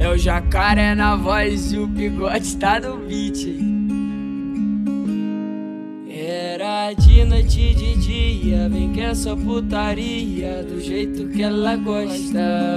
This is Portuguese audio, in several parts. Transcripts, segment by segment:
É o jacaré na voz e o bigode tá no beat. Era de noite de dia, vem que é só putaria, do jeito que ela gosta.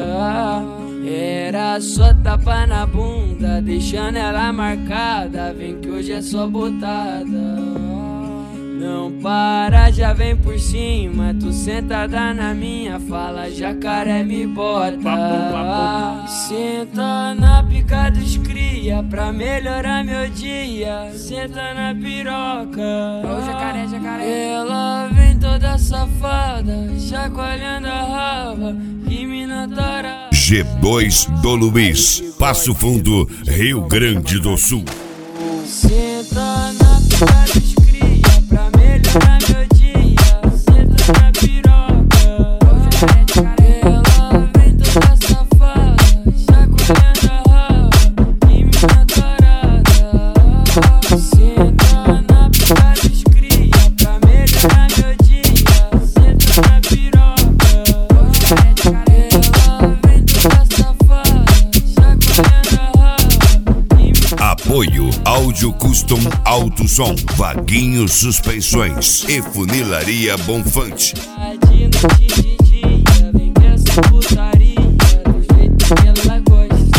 Era só tapa na bunda, deixando ela marcada, vem que hoje é só botada. Não para, já vem por cima, tu sentada na minha fala, jacaré me bota. Senta na pica dos cria, pra melhorar meu dia, senta na piroca. Ô, jacaré, jacaré. Ela vem toda safada, chacoalhando a raba, que mina tarada. G2 do Luiz, Passo Fundo, Rio Grande do Sul. Senta na pica dos cria, pra melhorar meu dia, senta na piroca. Ela vem toda safada, chacoalhando a raba, que mina tarada. Senta na pica dos cria, pra melhorar meu dia, senta na piroca. Ela vem toda safada, chacoalhando a raba, que mina tarada. Apoio Áudio Custom Alto Som, Vaguinho Suspensões e Funilaria Bonfante. De noite de dia, vem que essa putaria, do jeito que ela gosta.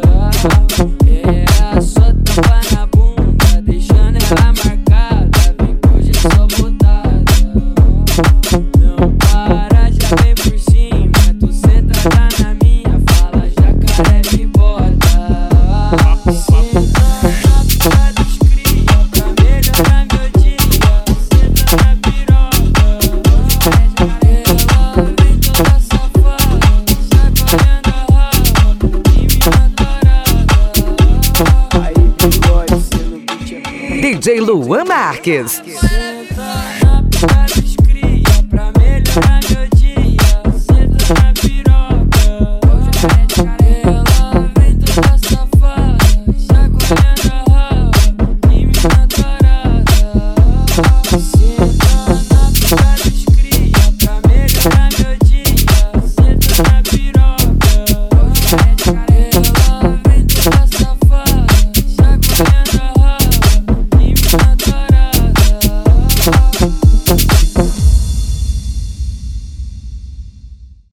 É só tapa na bunda, deixando ela marcada, vem que hoje é só botada. Não para, já vem por cima, tu sentada na minha fala, jacaré me bota. Senta na pica dos cria, pra melhorar meu dia, senta na piroca. Ela vem toda safada, chacoalhando a raba, que mina tarada. Aí, bigode, cê no beat é DJ Luan Marques.